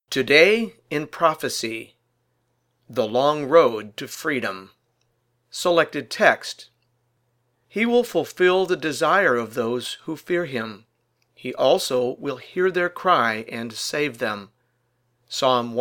Today in Prophecy, The Long Road to Freedom. Selected text. He will fulfill the desire of those who fear him. He also will hear their cry and save them. Psalm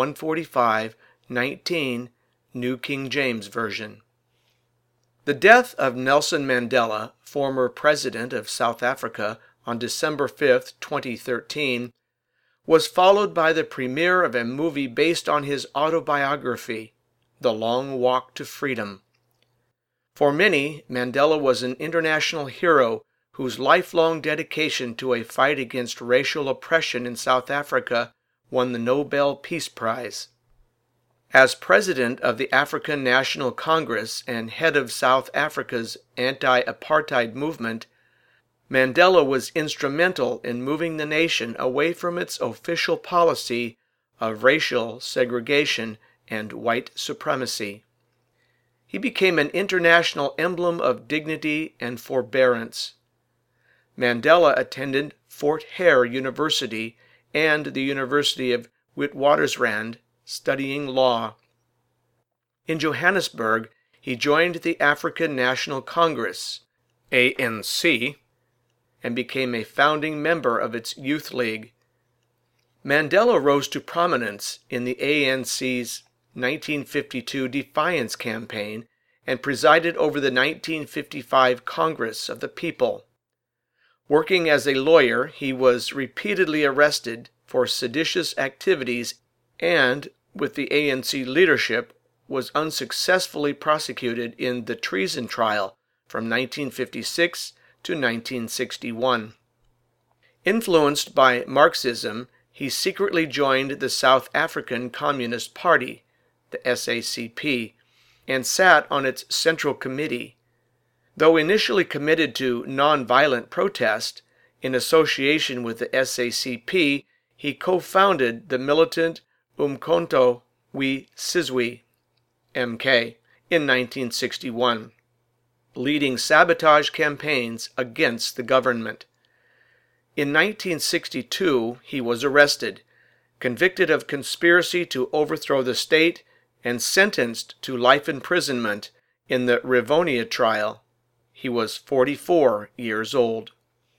145:19, New King James Version. The death of Nelson Mandela, former President of South Africa, on December 5, 2013, was followed by the premiere of a movie based on his autobiography, The Long Walk to Freedom. For many, Mandela was an international hero whose lifelong dedication to a fight against racial oppression in South Africa won the Nobel Peace Prize. As president of the African National Congress and head of South Africa's anti-apartheid movement, Mandela was instrumental in moving the nation away from its official policy of racial segregation and white supremacy. He became an international emblem of dignity and forbearance. Mandela attended Fort Hare University and the University of Witwatersrand, studying law. In Johannesburg, he joined the African National Congress, ANC, and became a founding member of its Youth League. Mandela rose to prominence in the ANC's 1952 Defiance Campaign and presided over the 1955 Congress of the People. Working as a lawyer, he was repeatedly arrested for seditious activities and, with the ANC leadership, was unsuccessfully prosecuted in the treason trial from 1956 to 1961. Influenced by Marxism, he secretly joined the South African Communist Party, the SACP, and sat on its Central Committee. Though initially committed to nonviolent protest, in association with the SACP, he co-founded the militant Umkhonto we Sizwe, MK, in 1961. Leading sabotage campaigns against the government. In 1962, he was arrested, convicted of conspiracy to overthrow the state, and sentenced to life imprisonment in the Rivonia trial. He was 44 years old.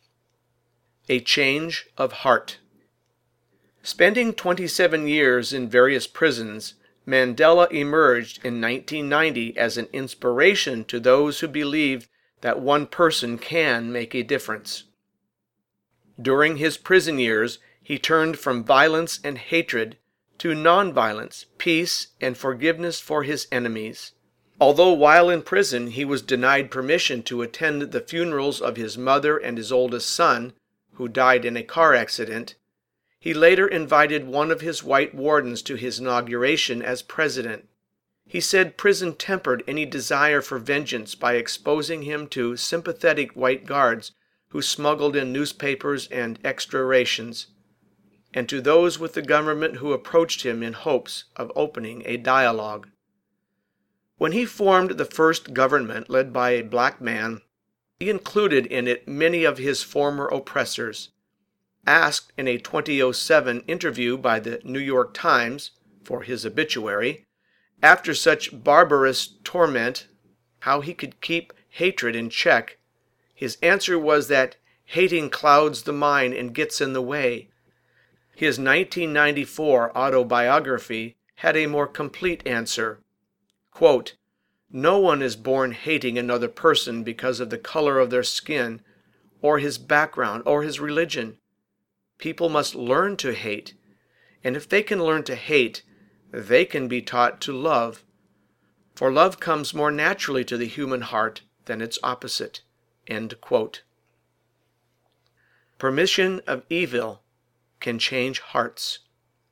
A change of heart. Spending 27 years in various prisons, Mandela emerged in 1990 as an inspiration to those who believe that one person can make a difference. During his prison years, he turned from violence and hatred to nonviolence, peace, and forgiveness for his enemies. Although while in prison he was denied permission to attend the funerals of his mother and his oldest son, who died in a car accident, he later invited one of his white wardens to his inauguration as president. He said prison tempered any desire for vengeance by exposing him to sympathetic white guards who smuggled in newspapers and extra rations, and to those with the government who approached him in hopes of opening a dialogue. When he formed the first government led by a black man, he included in it many of his former oppressors. Asked in a 2007 interview by the New York Times, for his obituary, after such barbarous torment, how he could keep hatred in check, his answer was that hating clouds the mind and gets in the way. His 1994 autobiography had a more complete answer. Quote, "No one is born hating another person because of the color of their skin, or his background, or his religion. People must learn to hate, and if they can learn to hate, they can be taught to love. For love comes more naturally to the human heart than its opposite." End quote. Permission of evil can change hearts.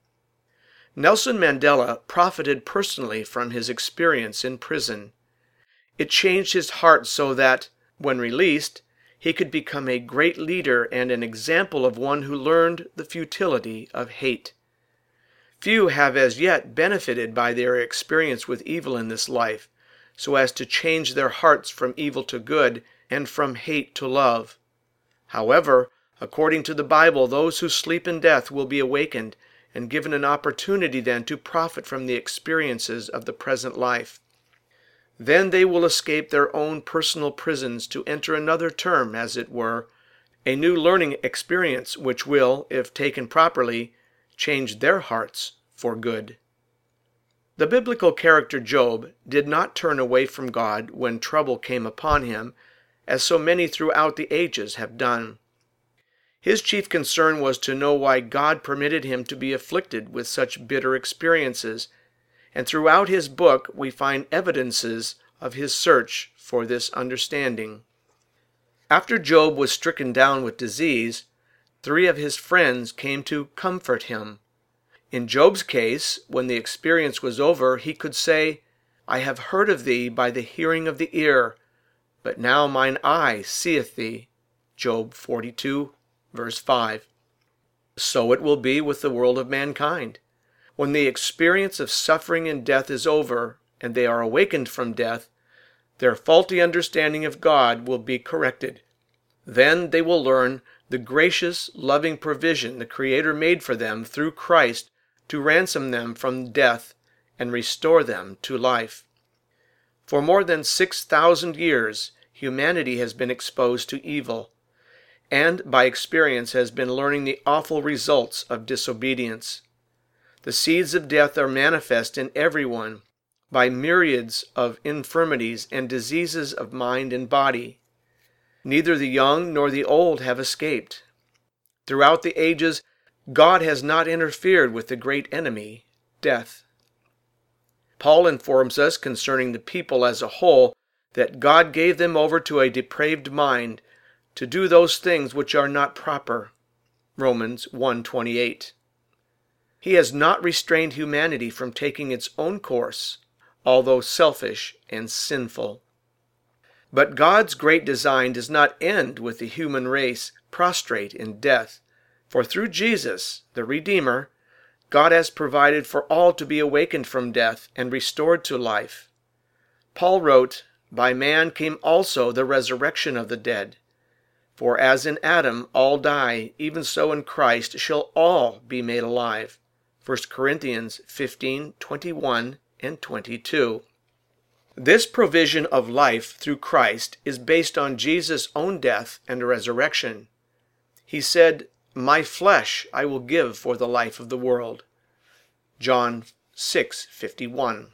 Nelson Mandela profited personally from his experience in prison. It changed his heart so that, when released, he could become a great leader and an example of one who learned the futility of hate. Few have as yet benefited by their experience with evil in this life, so as to change their hearts from evil to good and from hate to love. However, according to the Bible, those who sleep in death will be awakened, and given an opportunity then to profit from the experiences of the present life. Then they will escape their own personal prisons to enter another term, as it were, a new learning experience which will, if taken properly, change their hearts for good. The biblical character Job did not turn away from God when trouble came upon him, as so many throughout the ages have done. His chief concern was to know why God permitted him to be afflicted with such bitter experiences, and throughout his book we find evidences of his search for this understanding. After Job was stricken down with disease, 3 of his friends came to comfort him. In Job's case, when the experience was over, he could say, "I have heard of thee by the hearing of the ear, but now mine eye seeth thee." Job 42, verse 5. So it will be with the world of mankind. When the experience of suffering and death is over, and they are awakened from death, their faulty understanding of God will be corrected. Then they will learn the gracious, loving provision the Creator made for them through Christ to ransom them from death and restore them to life. For more than 6,000 years, humanity has been exposed to evil, and by experience has been learning the awful results of disobedience. The seeds of death are manifest in everyone by myriads of infirmities and diseases of mind and body. Neither the young nor the old have escaped. Throughout the ages, God has not interfered with the great enemy, death. Paul informs us concerning the people as a whole that God gave them over to a depraved mind to do those things which are not proper. Romans 1:28. He has not restrained humanity from taking its own course, although selfish and sinful. But God's great design does not end with the human race prostrate in death, for through Jesus, the Redeemer, God has provided for all to be awakened from death and restored to life. Paul wrote, "By man came also the resurrection of the dead. For as in Adam all die, even so in Christ shall all be made alive." 1 Corinthians 15:21 and 22. This provision of life through Christ is based on Jesus' own death and resurrection. He said, "My flesh I will give for the life of the world." John 6:51.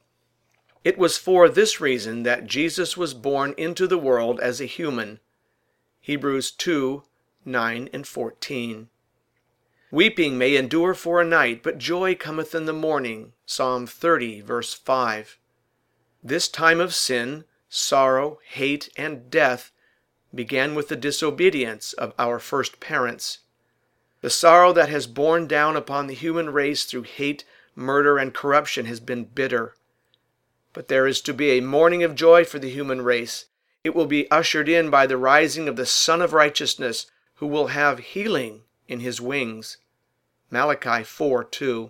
It was for this reason that Jesus was born into the world as a human. Hebrews 2:9 and 14. Weeping may endure for a night, but joy cometh in the morning. Psalm 30, verse 5. This time of sin, sorrow, hate, and death began with the disobedience of our first parents. The sorrow that has borne down upon the human race through hate, murder, and corruption has been bitter. But there is to be a morning of joy for the human race. It will be ushered in by the rising of the Son of Righteousness, who will have healing in his wings. Malachi 4:2.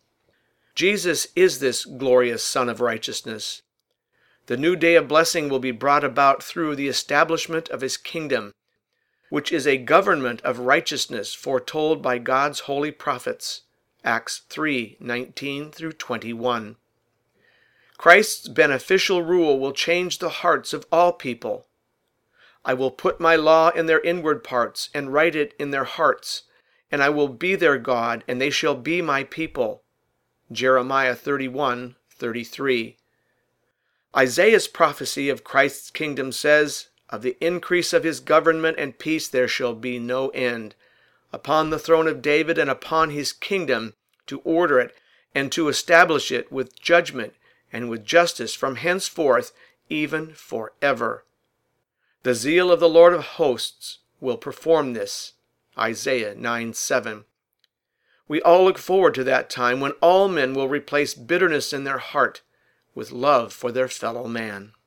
Jesus is this glorious Son of Righteousness. The new day of blessing will be brought about through the establishment of his kingdom, which is a government of righteousness foretold by God's holy prophets. Acts 3:19 through 21. Christ's beneficial rule will change the hearts of all people. "I will put my law in their inward parts, and write it in their hearts, and I will be their God, and they shall be my people." Jeremiah 31:33. Isaiah's prophecy of Christ's kingdom says, "Of the increase of his government and peace there shall be no end, upon the throne of David and upon his kingdom, to order it and to establish it with judgment and with justice from henceforth, even forever. The zeal of the Lord of hosts will perform this." Isaiah 9:7. We all look forward to that time when all men will replace bitterness in their heart with love for their fellow man.